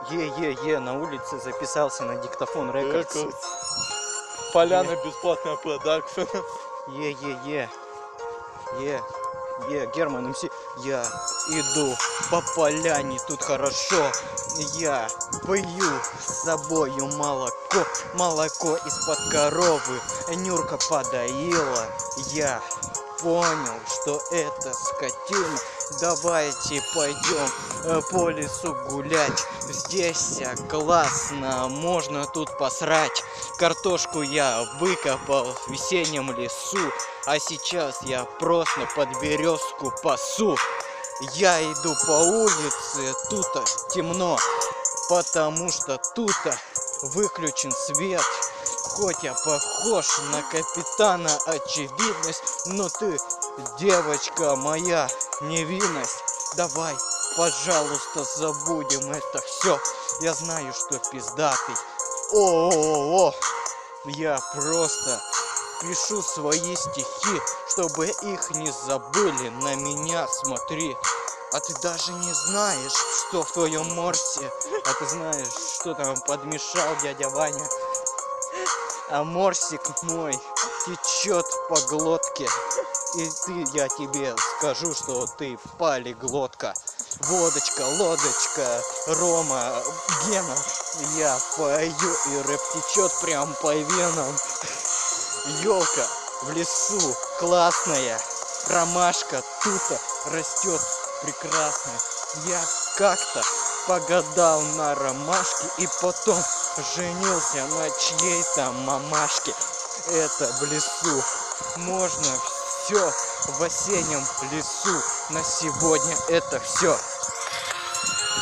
Е-е-е, на улице записался на диктофон Рекордс. Поляна бесплатная продакшн. Е-е-е. Герман МС. Я иду по поляне, тут хорошо. Я пью с собою молоко из-под коровы. Нюрка подоила. Я понял, что это скотина. Давайте пойдем по лесу гулять. Здесь классно, можно тут посрать. Картошку я выкопал в весеннем лесу, а сейчас я просто под березку пасу. Я иду по улице, тут темно, потому что тут выключен свет. Хоть я похож на капитана очевидность, но ты, девочка моя, невинность. Давай, пожалуйста, забудем это все. Я знаю, что пиздатый. О-о-о-о. Я просто пишу свои стихи, чтобы их не забыли. На меня смотри. А ты даже не знаешь, что в твоем морсе. А ты знаешь, что там подмешал дядя Ваня. А морсик мой течет по глотке. И я тебе скажу, что ты полиглотка. Водочка, лодочка, Рома, Гена. Я пою, и рэп течет прям по венам. Елка в лесу классная. Ромашка тут растет прекрасная. Я как-то погадал на ромашке и потом женился на чьей-то мамашке. Это в лесу. Можно все в осеннем лесу. На сегодня это все.